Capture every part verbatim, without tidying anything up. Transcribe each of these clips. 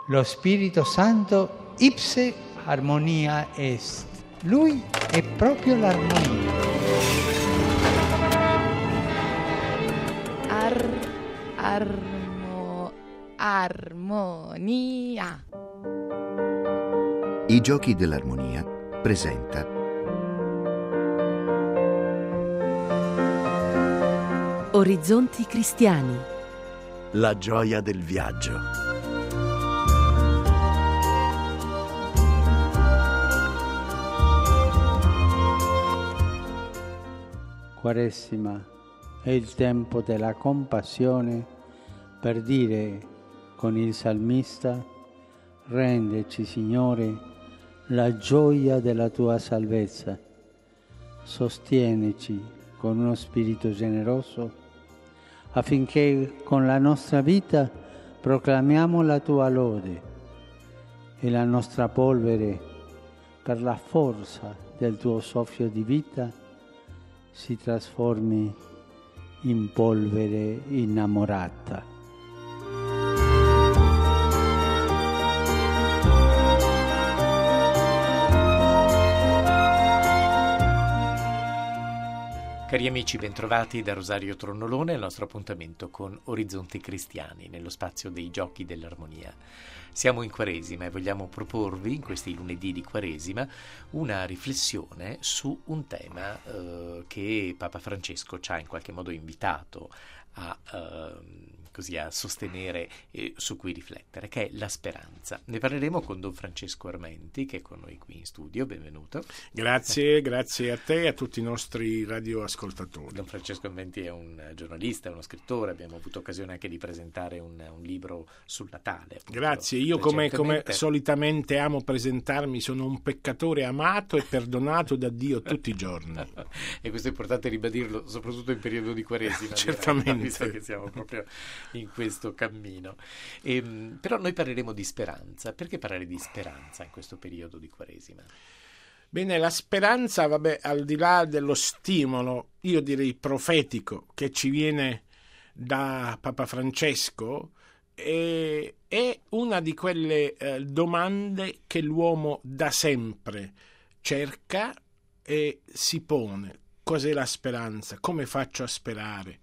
Lo Spirito Santo ipse armonia est. Lui è proprio l'armonia. Ar, armo, armonia. I Giochi dell'Armonia presenta Orizzonti cristiani. La gioia del viaggio. Quaresima è il tempo della compassione per dire con il salmista: rendici, Signore, la gioia della tua salvezza. Sostienici con uno spirito generoso affinché con la nostra vita proclamiamo la tua lode e la nostra polvere, per la forza del tuo soffio di vita, si trasformi in polvere innamorata. Cari amici, bentrovati da Rosario Tronnolone al nostro appuntamento con Orizzonti Cristiani, nello spazio dei Giochi dell'Armonia. Siamo in Quaresima e vogliamo proporvi, in questi lunedì di Quaresima, una riflessione su un tema eh, che Papa Francesco ci ha in qualche modo invitato a, eh, così, a sostenere e su cui riflettere, che è la speranza. Ne parleremo con Don Francesco Armenti, che è con noi qui in studio. Benvenuto. Grazie, grazie a te e a tutti i nostri radioascoltatori. Don Francesco Armenti è un giornalista, uno scrittore, abbiamo avuto occasione anche di presentare un, un libro sul Natale. Grazie, io come, come solitamente amo presentarmi, sono un peccatore amato e perdonato da Dio tutti i giorni. E questo è importante ribadirlo, soprattutto in periodo di Quaresima. Certamente. Visto che siamo proprio in questo cammino. E, però noi parleremo di speranza. Perché parlare di speranza in questo periodo di Quaresima? Bene, la speranza, vabbè, al di là dello stimolo, io direi profetico, che ci viene da Papa Francesco, è, è una di quelle eh, domande che l'uomo da sempre cerca e si pone. Cos'è la speranza? Come faccio a sperare?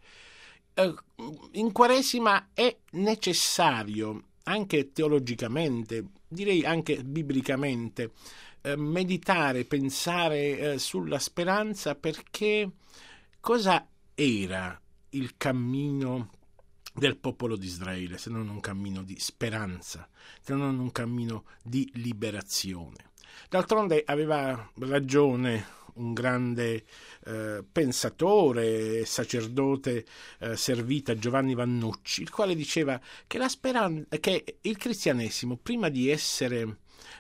In Quaresima è necessario, anche teologicamente, direi anche biblicamente, eh, meditare, pensare eh, sulla speranza, perché cosa era il cammino del popolo di Israele se non un cammino di speranza, se non un cammino di liberazione? D'altronde aveva ragione un grande eh, pensatore, sacerdote eh, servita, Giovanni Vannucci, il quale diceva che la speranza, che il cristianesimo, prima di essere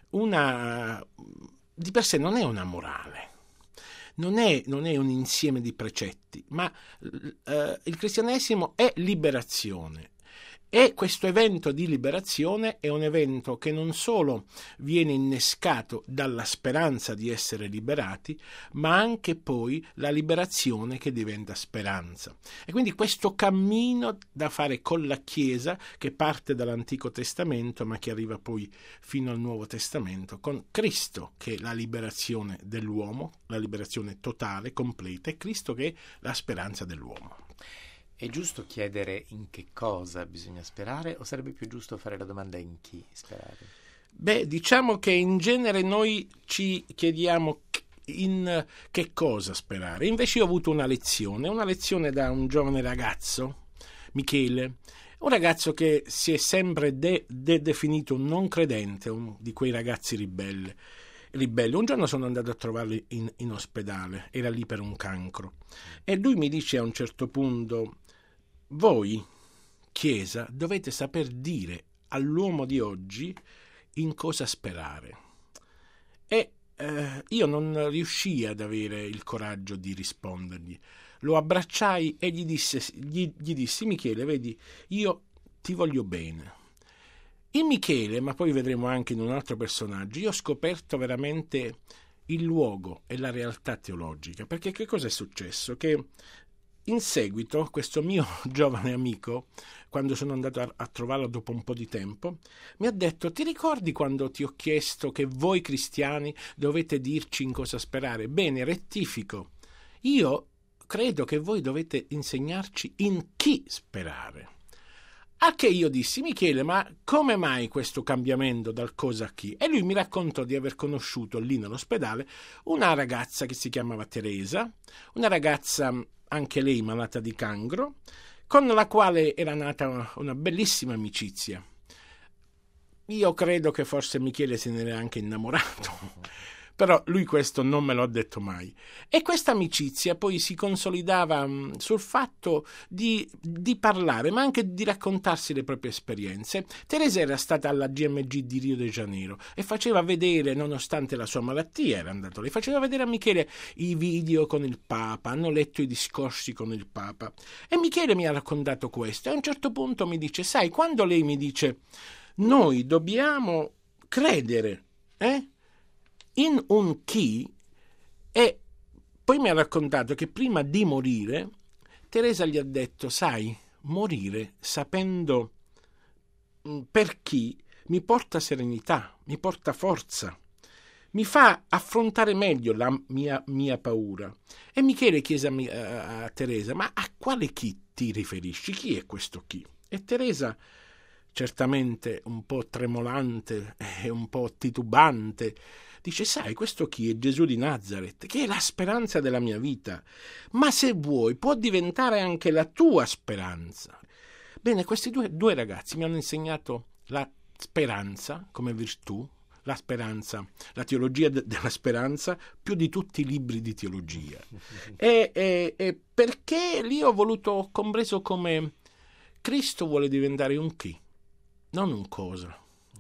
una, di per sé non è una morale, non è, non è un insieme di precetti, ma eh, il cristianesimo è liberazione. E questo evento di liberazione è un evento che non solo viene innescato dalla speranza di essere liberati, ma anche poi la liberazione che diventa speranza. E quindi questo cammino da fare con la Chiesa, che parte dall'Antico Testamento ma che arriva poi fino al Nuovo Testamento, con Cristo che è la liberazione dell'uomo, la liberazione totale, completa, e Cristo che è la speranza dell'uomo. È giusto chiedere in che cosa bisogna sperare, o sarebbe più giusto fare la domanda in chi sperare? Beh, diciamo che in genere noi ci chiediamo in che cosa sperare. Invece io ho avuto una lezione, una lezione da un giovane ragazzo, Michele, un ragazzo che si è sempre de- de- definito un non credente, uno di quei ragazzi ribelle. Ribelli. Un giorno sono andato a trovarlo in, in ospedale, era lì per un cancro, e lui mi dice a un certo punto: voi, Chiesa, dovete saper dire all'uomo di oggi in cosa sperare. E eh, io non riuscii ad avere il coraggio di rispondergli. Lo abbracciai e gli, disse, gli, gli dissi: Michele, vedi, io ti voglio bene. In Michele, ma poi vedremo anche in un altro personaggio, io ho scoperto veramente il luogo e la realtà teologica, perché che cosa è successo? Che in seguito questo mio giovane amico, quando sono andato a, a trovarlo dopo un po' di tempo, mi ha detto: ti ricordi quando ti ho chiesto che voi cristiani dovete dirci in cosa sperare? Bene, rettifico. Io credo che voi dovete insegnarci in chi sperare. A che io dissi: Michele, ma come mai questo cambiamento dal cosa a chi? E lui mi raccontò di aver conosciuto lì nell'ospedale una ragazza che si chiamava Teresa, una ragazza anche lei malata di cancro, con la quale era nata una bellissima amicizia. Io credo che forse Michele se ne era anche innamorato, però lui questo non me lo ha detto mai. E questa amicizia poi si consolidava mh, sul fatto di, di parlare, ma anche di raccontarsi le proprie esperienze. Teresa era stata alla G M G di Rio de Janeiro e faceva vedere, nonostante la sua malattia, era andato lì, faceva vedere a Michele i video con il Papa, hanno letto i discorsi con il Papa. E Michele mi ha raccontato questo, e a un certo punto mi dice: sai, quando lei mi dice noi dobbiamo credere, eh? in un chi, e poi mi ha raccontato che prima di morire Teresa gli ha detto: sai, morire sapendo per chi mi porta serenità, mi porta forza, mi fa affrontare meglio la mia, mia paura. E Michele chiese a, a, a Teresa: ma a quale chi ti riferisci? Chi è questo chi? E Teresa, certamente un po' tremolante e un po' titubante, dice: sai, questo chi è Gesù di Nazareth, che è la speranza della mia vita, ma se vuoi può diventare anche la tua speranza. Bene, questi due, due ragazzi mi hanno insegnato la speranza come virtù, la speranza, la teologia de- della speranza, più di tutti i libri di teologia. e, e, e perché lì ho voluto, ho compreso come Cristo vuole diventare un chi, non un cosa.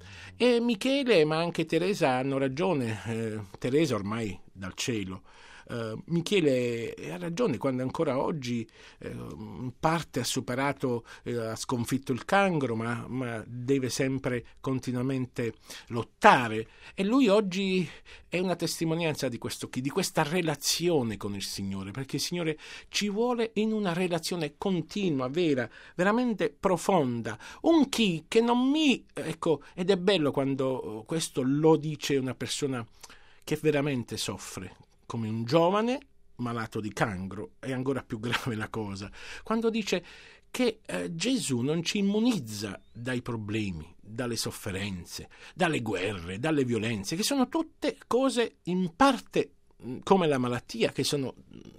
E Michele, ma anche Teresa hanno ragione, eh, Teresa ormai dal cielo, eh, Michele ha ragione quando ancora oggi eh, in parte ha superato, eh, ha sconfitto il cancro, ma, ma deve sempre continuamente lottare, e lui oggi è una testimonianza di questo chi, di questa relazione con il Signore, perché il Signore ci vuole in una relazione continua, vera, veramente profonda, un chi che non mi, ecco, ed è bello quando questo lo dice una persona che veramente soffre, come un giovane malato di cancro, è ancora più grave la cosa, quando dice che eh, Gesù non ci immunizza dai problemi, dalle sofferenze, dalle guerre, dalle violenze, che sono tutte cose in parte come la malattia, che sono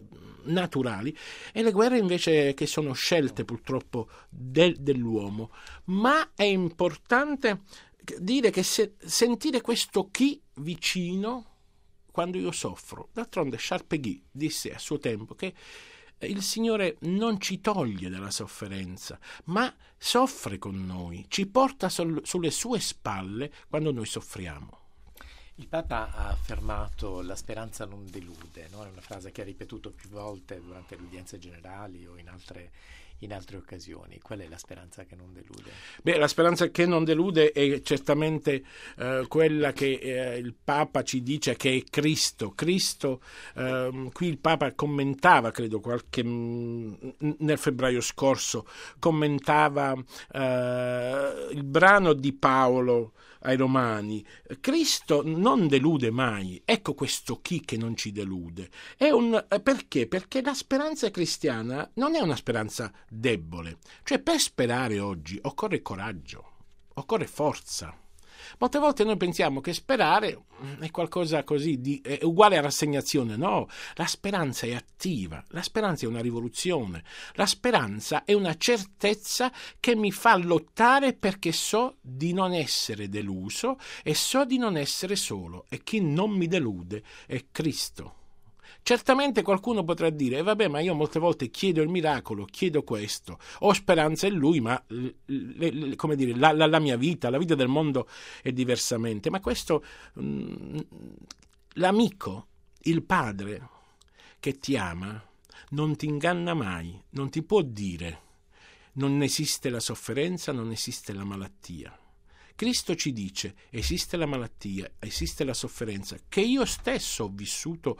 naturali, e le guerre invece che sono scelte purtroppo del, dell'uomo. Ma è importante dire che se, sentire questo chi vicino quando io soffro. D'altronde Charpegui disse a suo tempo che il Signore non ci toglie dalla sofferenza, ma soffre con noi, ci porta sul, sulle sue spalle quando noi soffriamo. Il Papa ha affermato: la speranza non delude, no? È una frase che ha ripetuto più volte durante le udienze generali o in altre, in altre occasioni. Qual è la speranza che non delude? Beh, la speranza che non delude è certamente eh, quella che eh, il Papa ci dice, che è Cristo. Cristo, eh, qui il Papa commentava, credo qualche mh, nel febbraio scorso, commentava eh, il brano di Paolo ai Romani: Cristo non delude mai. Ecco questo chi che non ci delude. È un, perché? Perché la speranza cristiana non è una speranza debole. Cioè, per sperare oggi occorre coraggio, occorre forza. Molte volte noi pensiamo che sperare è qualcosa così di, è uguale a rassegnazione. No, la speranza è attiva, la speranza è una rivoluzione, la speranza è una certezza che mi fa lottare perché so di non essere deluso e so di non essere solo, e chi non mi delude è Cristo. Certamente qualcuno potrà dire: eh vabbè, ma io molte volte chiedo il miracolo, chiedo questo, ho speranza in lui, ma le, le, come dire, la, la, la mia vita, la vita del mondo è diversamente. Ma questo, mh, l'amico, il padre che ti ama, non ti inganna mai, non ti può dire: non esiste la sofferenza, non esiste la malattia. Cristo ci dice: esiste la malattia, esiste la sofferenza, che io stesso ho vissuto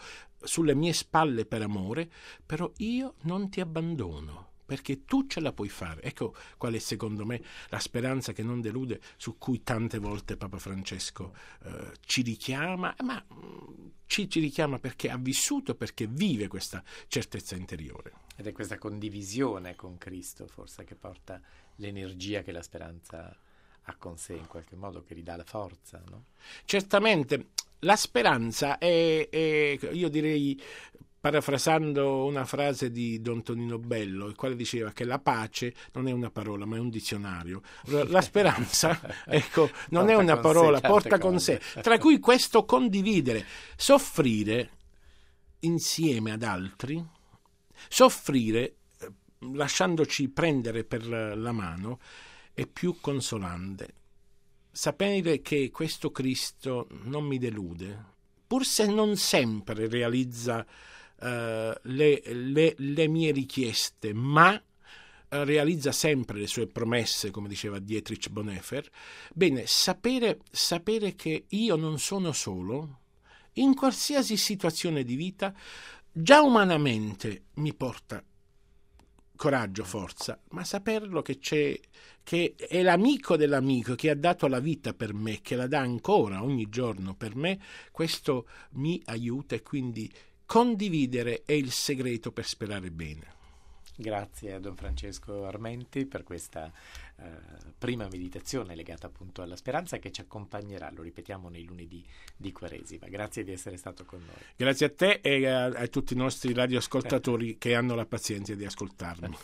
sulle mie spalle per amore, però io non ti abbandono, perché tu ce la puoi fare. Ecco qual è secondo me la speranza che non delude, su cui tante volte Papa Francesco eh, ci richiama, ma ci, ci richiama perché ha vissuto, perché vive questa certezza interiore. Ed è questa condivisione con Cristo forse che porta l'energia che la speranza ha con sé, in qualche modo, che ridà la forza, no? Certamente, la speranza è, è io direi, parafrasando una frase di Don Tonino Bello, il quale diceva che la pace non è una parola ma è un dizionario. La speranza, ecco, non è una parola, porta con sé, tra cui questo condividere, soffrire insieme ad altri, soffrire lasciandoci prendere per la mano è più consolante. Sapere che questo Cristo non mi delude, pur se non sempre realizza Uh, le, le, le mie richieste, ma uh, realizza sempre le sue promesse, come diceva Dietrich Bonhoeffer. Bene, sapere, sapere che io non sono solo, in qualsiasi situazione di vita, già umanamente mi porta coraggio, forza, ma saperlo che c'è, che è l'amico dell'amico che ha dato la vita per me, che la dà ancora ogni giorno per me, questo mi aiuta, e quindi condividere è il segreto per sperare bene. Grazie a Don Francesco Armenti per questa eh, prima meditazione legata appunto alla speranza, che ci accompagnerà, lo ripetiamo, nei lunedì di Quaresima. Grazie di essere stato con noi. Grazie a te e a, a tutti i nostri radioascoltatori che hanno la pazienza di ascoltarmi.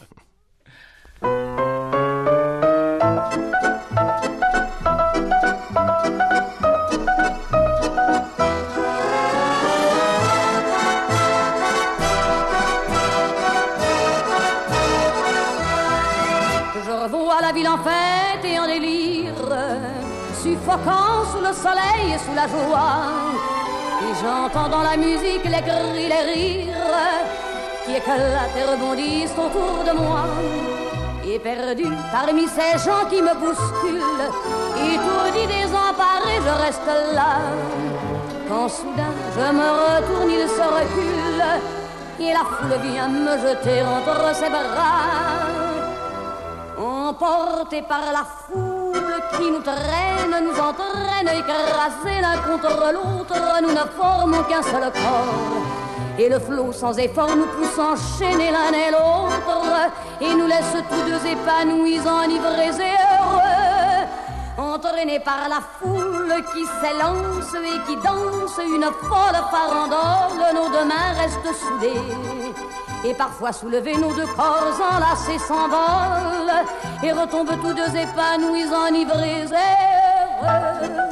La ville en fête et en délire, suffocant sous le soleil et sous la joie, et j'entends dans la musique les cris, les rires qui éclatent et rebondissent autour de moi. Et perdu parmi ces gens qui me bousculent, étourdi, désemparé, je reste là. Quand soudain je me retourne, il se recule, et la foule vient me jeter entre ses bras. Emportés par la foule qui nous traîne, nous entraîne, écrasés l'un contre l'autre, nous ne formons qu'un seul corps. Et le flot sans effort nous pousse enchaîner l'un et l'autre, et nous laisse tous deux épanouis, enivrés et heureux. Entraînés par la foule qui s'élance et qui danse une folle farandole, nos deux mains restent soudées. Et parfois soulevés, nos deux corps enlacés s'envolent et retombent tous deux épanouis, enivrés et heureux.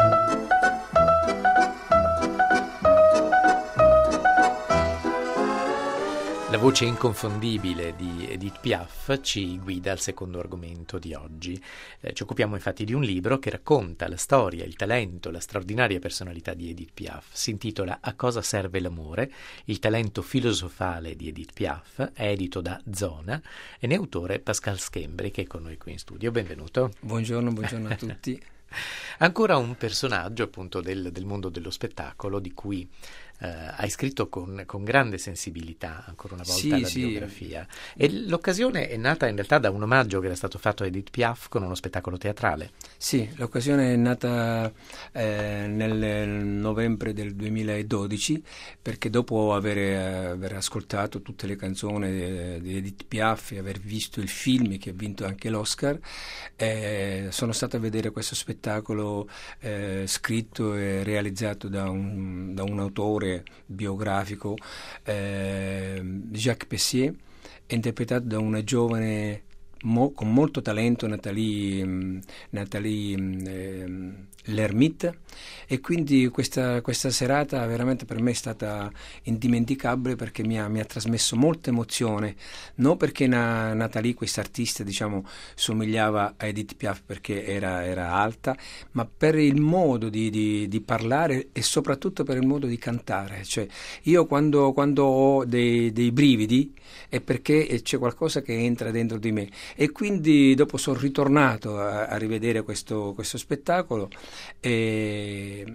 La voce inconfondibile di Edith Piaf ci guida al secondo argomento di oggi. Eh, ci occupiamo infatti di un libro che racconta la storia, il talento, la straordinaria personalità di Edith Piaf. Si intitola A cosa serve l'amore? Il talento filosofale di Edith Piaf, è edito da Zona e ne è autore Pascal Schembri, che è con noi qui in studio. Benvenuto. Buongiorno, buongiorno a tutti. Ancora un personaggio appunto del, del mondo dello spettacolo di cui eh, hai scritto con, con grande sensibilità ancora una volta sì, la sì. biografia, e l'occasione è nata in realtà da un omaggio che era stato fatto a Edith Piaf con uno spettacolo teatrale. Sì, l'occasione è nata eh, nel novembre del duemiladodici, perché dopo aver, eh, aver ascoltato tutte le canzoni di, di Edith Piaf e aver visto il film che ha vinto anche l'Oscar, eh, sono stato a vedere questo spettacolo eh, scritto e realizzato da un, da un autore biografico, eh, Jacques Pessier, interpretato da una giovane mo, con molto talento, Nathalie, Nathalie eh, Lermite, e quindi questa, questa serata veramente per me è stata indimenticabile, perché mi ha, mi ha trasmesso molta emozione, non perché na, Nathalie, questa artista, diciamo, somigliava a Edith Piaf perché era, era alta, ma per il modo di, di, di parlare e soprattutto per il modo di cantare. Cioè, io quando, quando ho dei, dei brividi è perché c'è qualcosa che entra dentro di me, e quindi dopo sono ritornato a, a rivedere questo, questo spettacolo. E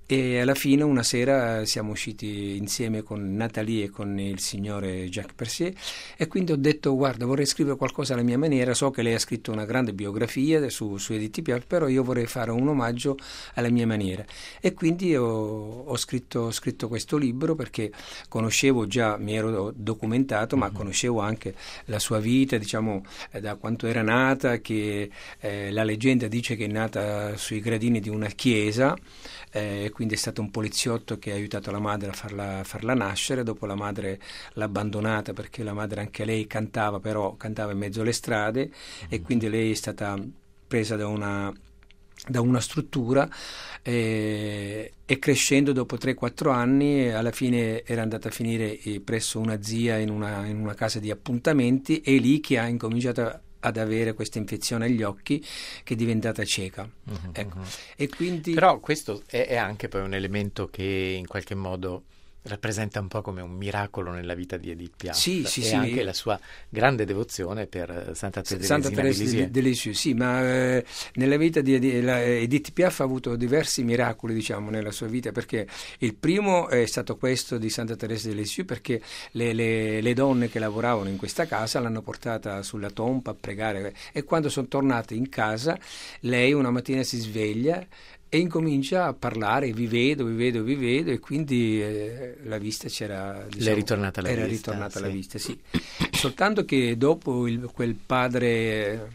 E alla fine una sera siamo usciti insieme con Nathalie e con il signore Jacques Percier, e quindi ho detto: guarda, vorrei scrivere qualcosa alla mia maniera, so che lei ha scritto una grande biografia su, su Edith Piaf, però io vorrei fare un omaggio alla mia maniera. E quindi ho, ho, scritto, ho scritto questo libro, perché conoscevo già, mi ero documentato, ma conoscevo anche la sua vita, diciamo, da quanto era nata, che eh, la leggenda dice che è nata sui gradini di una chiesa, eh, quindi è stato un poliziotto che ha aiutato la madre a farla, a farla nascere. Dopo la madre l'ha abbandonata, perché la madre anche lei cantava, però cantava in mezzo alle strade, mm-hmm. e quindi lei è stata presa da una, da una struttura, eh, e crescendo dopo tre quattro anni alla fine era andata a finire presso una zia in una, in una casa di appuntamenti, e lì che ha incominciato a ad avere questa infezione agli occhi, che è diventata cieca. Uh-huh, ecco. uh-huh. E quindi... Però questo è, è anche poi un elemento che in qualche modo rappresenta un po' come un miracolo nella vita di Edith Piaf, sì, sì, e sì. anche la sua grande devozione per Santa Teresina Santa Teresa de Lisieux. Sì, ma eh, nella vita di Edith, la, Edith Piaf ha avuto diversi miracoli, diciamo, nella sua vita, perché il primo è stato questo di Santa Teresa de Lisieux, perché le, le, le donne che lavoravano in questa casa l'hanno portata sulla tomba a pregare, e quando sono tornate in casa lei una mattina si sveglia e incomincia a parlare: vi vedo, vi vedo, vi vedo, e quindi eh, la vista c'era, diciamo, Le è ritornata la era vista, ritornata sì. la vista, sì. Soltanto che dopo il, quel padre,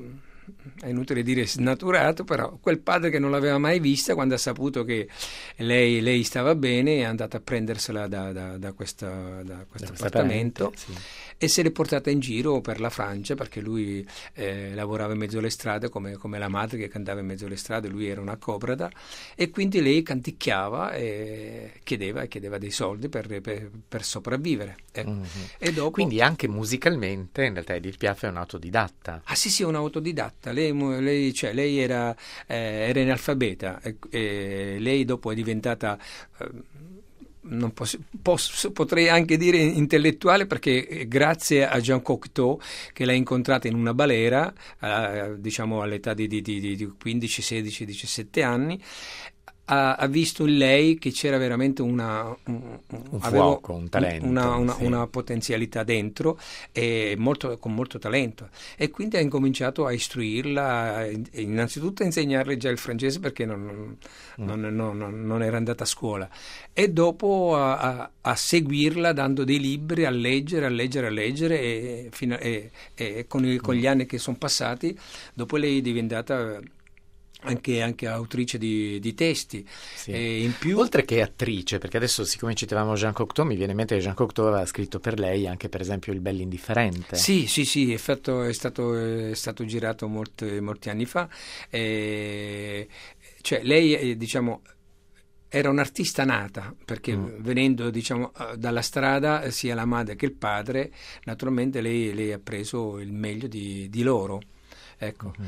è inutile dire snaturato, però quel padre che non l'aveva mai vista, quando ha saputo che lei, lei stava bene, è andato a prendersela da, da, da, questa, da questo da appartamento, sì. e se l'è portata in giro per la Francia, perché lui eh, lavorava in mezzo alle strade come, come la madre che cantava in mezzo alle strade. Lui era una cobrada, e quindi lei canticchiava e chiedeva, chiedeva dei soldi per, per, per sopravvivere, ecco. Mm-hmm. E dopo... Quindi anche musicalmente in realtà Edith Piaf è un'autodidatta. Ah sì sì, è un'autodidatta. Lei, lei, cioè, lei era, eh, era analfabeta, e, e lei dopo è diventata... Eh, Non posso, posso, potrei anche dire intellettuale, perché grazie a Jean Cocteau, che l'ha incontrata in una balera, eh, diciamo all'età di, di, di, di quindici, sedici, diciassette anni, ha, ha visto in lei che c'era veramente una, un, un fuoco, un talento, una, una, sì. una potenzialità dentro, e molto, con molto talento, e quindi ha incominciato a istruirla, innanzitutto a insegnarle già il francese, perché non, non, mm. non, non, non era andata a scuola, e dopo a, a, a seguirla dando dei libri, a leggere, a leggere, a leggere, e, fino, e, e con, il, con gli anni che sono passati, dopo lei è diventata Anche, anche autrice di, di testi, sì. E in più... oltre che attrice, perché adesso, siccome citavamo Jean Cocteau, mi viene in mente che Jean Cocteau aveva scritto per lei anche per esempio Il Bell'indifferente. Sì, sì, sì, è, fatto, è, stato, è stato girato molti, molti anni fa, e, cioè lei diciamo era un'artista nata, perché mm. venendo diciamo dalla strada, sia la madre che il padre, naturalmente lei, lei ha preso il meglio di, di loro, ecco. Mm-hmm.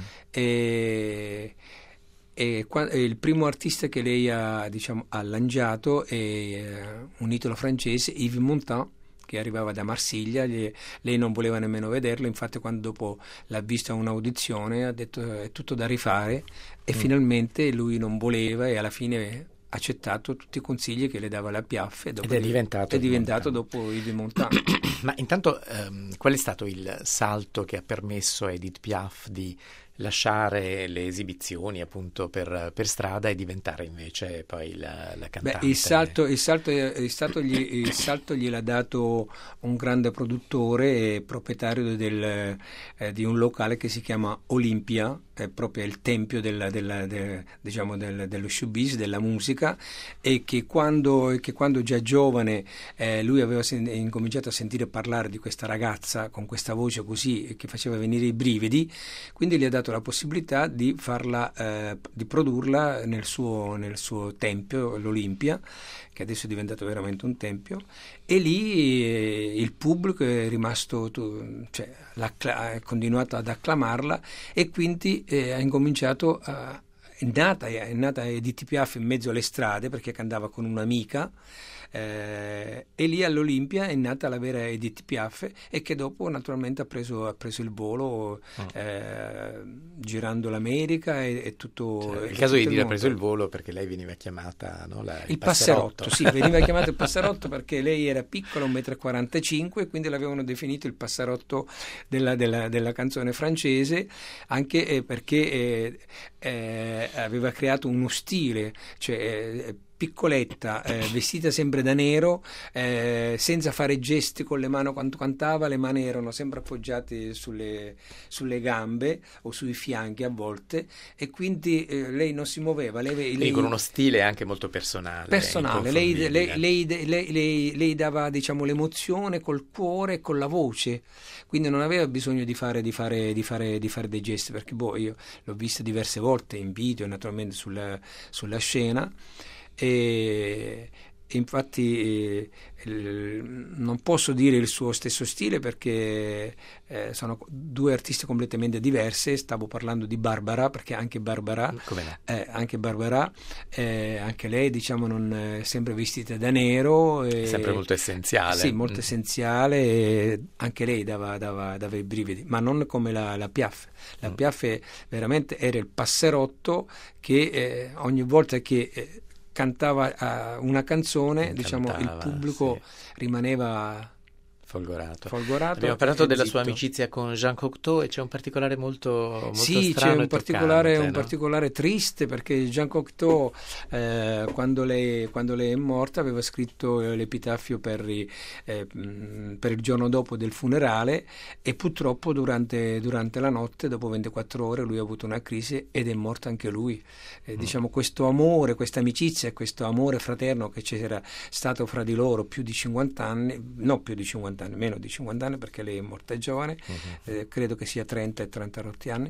e E il primo artista che lei ha, diciamo, ha lanciato è un italo francese, Yves Montand, che arrivava da Marsiglia. Lei, lei non voleva nemmeno vederlo, infatti quando dopo l'ha visto a un'audizione ha detto è tutto da rifare, e mm. finalmente lui non voleva, e alla fine ha accettato tutti i consigli che le dava la Piaf, e dopo ed è diventato, è diventato dopo Yves Montand. Ma intanto ehm, qual è stato il salto che ha permesso a Edith Piaf di lasciare le esibizioni appunto per, per strada e diventare invece poi la, la cantante? Beh, il salto, il salto, il salto, gli, il salto gliel'ha dato un grande produttore e proprietario del, eh, di un locale che si chiama Olympia, è proprio il tempio della, della, de, diciamo del, dello showbiz, della musica, e che quando, che quando già giovane eh, lui aveva sen- incominciato a sentire parlare di questa ragazza con questa voce così che faceva venire i brividi, quindi gli ha dato la possibilità di farla, eh, di produrla nel suo, nel suo tempio, l'Olimpia, che adesso è diventato veramente un tempio, e lì eh, il pubblico è rimasto, tu, cioè, ha continuato ad acclamarla, e quindi eh, ha incominciato a È nata, è nata Edith Piaf in mezzo alle strade, perché cantava con un'amica, eh, e lì all'Olimpia è nata la vera Edith Piaf, e che dopo naturalmente ha preso, ha preso il volo mm. eh, girando l'America e, e tutto. Cioè, e il caso di dire ha mondo. preso il volo perché lei veniva chiamata no, la, il, il passerotto. passerotto, sì, veniva chiamato il passerotto perché lei era piccola, un metro e quarantacinque, e quindi l'avevano definito il passerotto della, della, della canzone francese, anche eh, perché eh, eh, aveva creato uno stile, cioè eh, piccoletta, eh, vestita sempre da nero, eh, senza fare gesti con le mani quando cantava, le mani erano sempre appoggiate sulle, sulle gambe o sui fianchi a volte, e quindi eh, lei non si muoveva. Lei, lei, lei con uno stile anche molto personale. Personale, lei, lei, lei, lei, lei, lei dava diciamo l'emozione col cuore e con la voce, quindi non aveva bisogno di fare, di fare, di fare, di fare dei gesti, perché boh, io l'ho vista diverse volte in video, naturalmente sulla, sulla scena. E infatti eh, non posso dire il suo stesso stile perché eh, sono due artiste completamente diverse. Stavo parlando di Barbara, perché anche Barbara eh, anche Barbara eh, anche lei diciamo non è sempre vestita da nero, è sempre molto essenziale. Sì, molto mm. essenziale, e anche lei dava, dava, dava i brividi, ma non come la, la Piaf. La mm. Piaf veramente era il passerotto che eh, ogni volta che eh, cantava uh, una canzone, diciamo, il pubblico sì. rimaneva folgorato. folgorato. Abbiamo parlato della zitto. sua amicizia con Jean Cocteau, e c'è un particolare molto, molto sì, strano c'è un e particolare, toccante, un no? particolare triste, perché Jean Cocteau eh, quando, lei, quando lei è morta aveva scritto l'epitaffio per, i, eh, per il giorno dopo del funerale, e purtroppo durante, durante la notte, dopo ventiquattro ore, lui ha avuto una crisi ed è morto anche lui. Eh, mm. Diciamo, questo amore, questa amicizia, questo amore fraterno che c'era stato fra di loro più di cinquanta anni, no più di cinquanta anni, meno di cinquanta anni, perché lei è morta giovane, uh-huh. eh, credo che sia trenta e trenta rotti anni,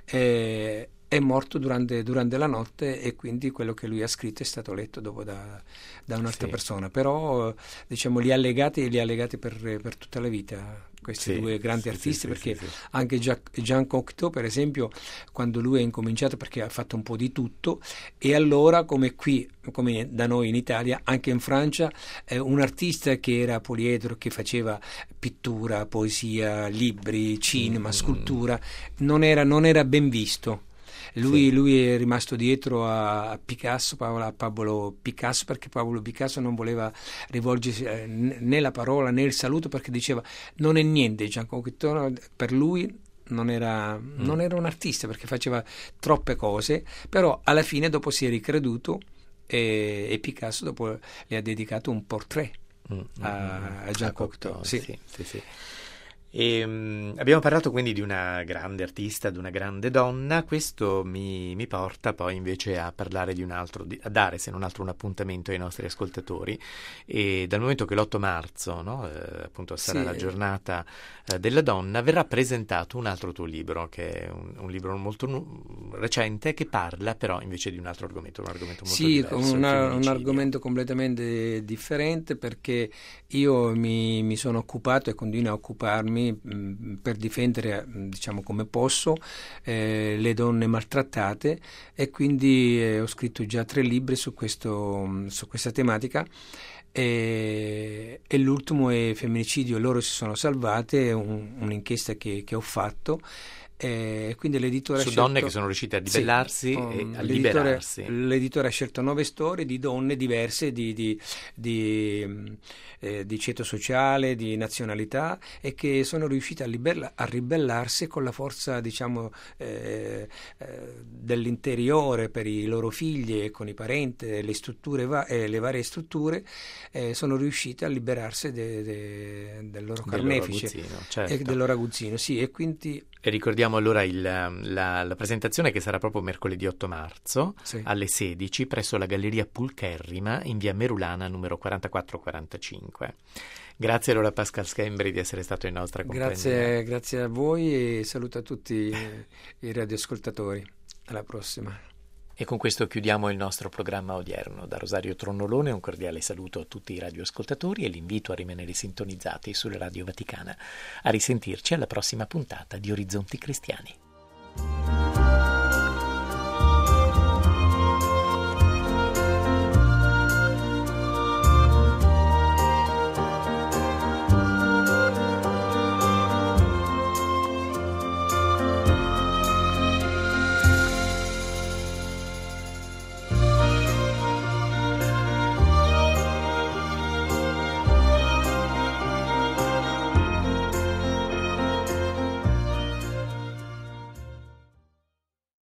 eh, è morto durante, durante la notte, e quindi quello che lui ha scritto è stato letto dopo da, da un'altra sì. persona, però diciamo li ha legati, li ha legati per, per tutta la vita questi sì, due grandi sì, artisti, sì, perché sì, sì. anche Jean Cocteau, per esempio, quando lui ha incominciato, perché ha fatto un po' di tutto, e allora, come qui, come da noi in Italia, anche in Francia, eh, un artista che era poliedro, che faceva pittura, poesia, libri, cinema, mm. scultura, non era, non era ben visto. Lui, sì. lui è rimasto dietro a Picasso, a Pablo Picasso, perché Pablo Picasso non voleva rivolgersi eh, né la parola né il saluto, perché diceva non è niente. Jean Cocteau per lui non era, mm. non era un artista, perché faceva troppe cose, però alla fine dopo si è ricreduto, e, e Picasso dopo le ha dedicato un portrait mm. a, a Jean Cocteau. Sì. Sì, sì, sì. E, um, abbiamo parlato quindi di una grande artista, di una grande donna. Questo mi, mi porta poi invece a parlare di un altro, di, a dare se non altro un appuntamento ai nostri ascoltatori, e dal momento che l'otto marzo no, eh, appunto sarà sì. la giornata eh, della donna, verrà presentato un altro tuo libro, che è un, un libro molto nu- recente, che parla però invece di un altro argomento, un argomento molto sì, diverso. Sì, un, un argomento completamente differente, perché io mi, mi sono occupato e continuo a occuparmi per difendere, diciamo come posso, eh, le donne maltrattate, e quindi eh, ho scritto già tre libri su, questo, su questa tematica, e, e l'ultimo è Femminicidio, loro si sono salvate, è un, un'inchiesta che, che ho fatto. Eh, quindi l'editore su ha scelto, donne che sono riuscite a ribellarsi sì, e um, a l'editore, liberarsi. L'editore ha scelto nove storie di donne diverse di, di, di, eh, di ceto sociale, di nazionalità, e che sono riuscite a, liberla, a ribellarsi con la forza, diciamo, eh, eh, dell'interiore per i loro figli e con i parenti, le strutture va- eh, le varie strutture, eh, sono riuscite a liberarsi de, de, del loro carnefice del loro aguzzino, certo. e del loro aguzzino, sì, e quindi e ricordiamo allora il, la, la presentazione, che sarà proprio mercoledì otto marzo sì. alle sedici presso la Galleria Pulcherrima in via Merulana numero quarantaquattro quarantacinque. Grazie allora Pascal Schembri di essere stato in nostra compagnia. Grazie, grazie a voi, e saluto a tutti i radioascoltatori. Alla prossima. E con questo chiudiamo il nostro programma odierno. Da Rosario Tronnolone un cordiale saluto a tutti i radioascoltatori e l'invito a rimanere sintonizzati sulla Radio Vaticana. A risentirci alla prossima puntata di Orizzonti Cristiani.